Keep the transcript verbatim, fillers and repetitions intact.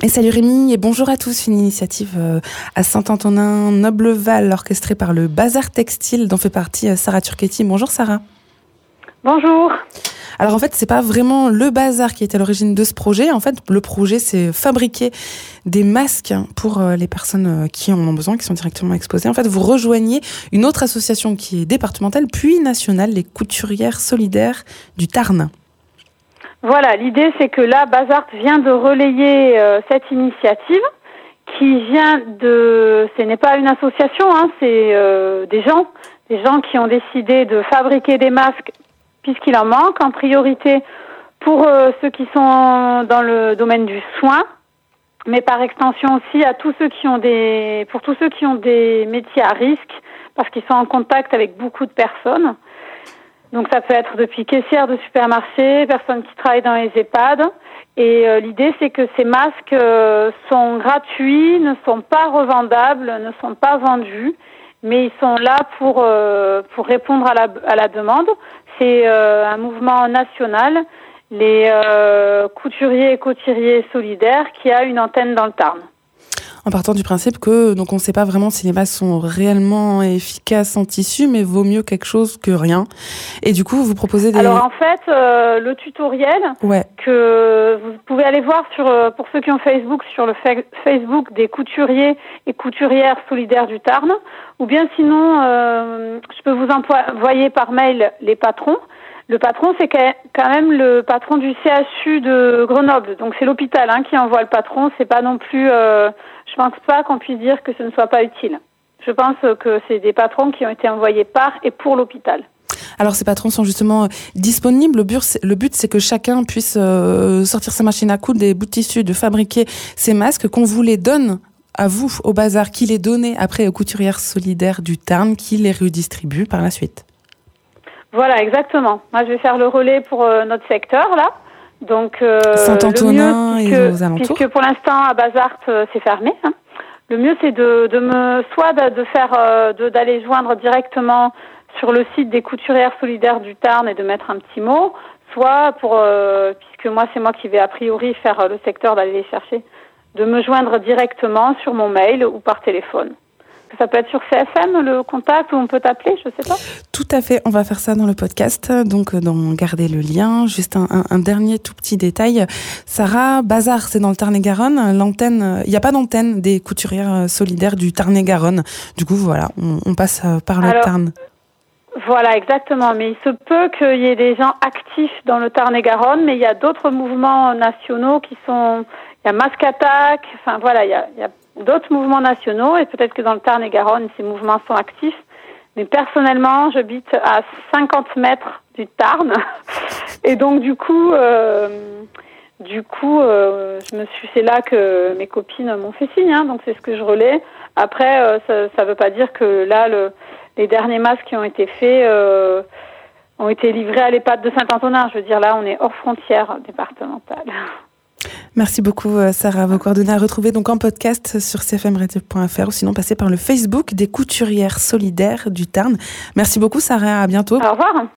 Et salut Rémi, et bonjour à tous. Une initiative à Saint-Antonin-Nobleval, orchestrée par le Bazar Textile, dont fait partie Sarah Turchetti. Bonjour Sarah. Bonjour. Alors en fait, c'est pas vraiment le bazar qui est à l'origine de ce projet. En fait, le projet, c'est fabriquer des masques pour les personnes qui en ont besoin, qui sont directement exposées. En fait, vous rejoignez une autre association qui est départementale, puis nationale, les Couturières Solidaires du Tarn. Voilà, l'idée c'est que là, Bazart vient de relayer euh, cette initiative qui vient de... Ce n'est pas une association, hein, c'est euh, des gens, des gens qui ont décidé de fabriquer des masques puisqu'il en manque, en priorité pour euh, ceux qui sont dans le domaine du soin, mais par extension aussi à tous ceux qui ont des... pour tous ceux qui ont des métiers à risque, parce qu'ils sont en contact avec beaucoup de personnes. Donc ça peut être depuis caissière de supermarché, personnes qui travaillent dans les EHPAD. Et euh, l'idée, c'est que ces masques euh, sont gratuits, ne sont pas revendables, ne sont pas vendus, mais ils sont là pour euh, pour répondre à la à la demande. C'est euh, un mouvement national, les euh, couturiers et couturiers solidaires, qui a une antenne dans le Tarn. En partant du principe que donc on ne sait pas vraiment si les masques sont réellement efficaces en tissu, mais vaut mieux quelque chose que rien. Et du coup, vous proposez des... Alors en fait, euh, le tutoriel ouais. que vous pouvez aller voir sur pour ceux qui ont Facebook sur le fa- Facebook des couturiers et couturières solidaires du Tarn, ou bien sinon, euh, je peux vous envoyer par mail les patrons. Le patron, c'est quand même le patron du C H U de Grenoble. Donc c'est l'hôpital hein, qui envoie le patron. C'est pas non plus. Euh, je pense pas qu'on puisse dire que ce ne soit pas utile. Je pense que c'est des patrons qui ont été envoyés par et pour l'hôpital. Alors ces patrons sont justement disponibles. Le but, c'est, le but, c'est que chacun puisse euh, sortir sa machine à coudre, des bouts de tissu, de fabriquer ces masques, qu'on vous les donne à vous au bazar, qui les donnez après aux couturières solidaires du Tarn, qui les redistribuent par la suite. Voilà, exactement. Moi, je vais faire le relais pour euh, notre secteur, là. Donc, euh, Saint-Antonin le mieux, puisque, et aux alentours. Puisque pour l'instant, à Bazart, euh, c'est fermé. Hein. Le mieux, c'est de, de me, soit de, de faire, euh, de, d'aller joindre directement sur le site des couturières solidaires du Tarn et de mettre un petit mot, soit pour, euh, puisque moi, c'est moi qui vais a priori faire euh, le secteur d'aller les chercher, de me joindre directement sur mon mail ou par téléphone. Ça peut être sur C F M, le contact, où on peut t'appeler, je sais pas. Tout à fait, on va faire ça dans le podcast, donc dans garder le lien. Juste un, un, un dernier tout petit détail. Sarah, Bazar, c'est dans le Tarn-et-Garonne. L'antenne, il n'y a pas d'antenne des couturières solidaires du Tarn-et-Garonne. Du coup, voilà, on, on passe par le Alors, Tarn. Voilà, exactement. Mais il se peut qu'il y ait des gens actifs dans le Tarn-et-Garonne, mais il y a d'autres mouvements nationaux qui sont... Il y a Masque Attack, enfin voilà, il y a... Il y a d'autres mouvements nationaux, et peut-être que dans le Tarn-et-Garonne, ces mouvements sont actifs. Mais personnellement, j'habite à cinquante mètres du Tarn. Et donc, du coup, euh, du coup, euh, je me suis, c'est là que mes copines m'ont fait signe, hein, donc c'est ce que je relais. Après, euh, ça ne veut pas dire que là, le, les derniers masques qui ont été faits euh, ont été livrés à l'EHPAD de Saint-Antonin. Je veux dire, là, on est hors frontière départementale. Merci beaucoup Sarah. Vos coordonnées à retrouver donc en podcast sur c f m radio point f r ou sinon passer par le Facebook des couturières solidaires du Tarn. Merci beaucoup Sarah, à bientôt. Au revoir.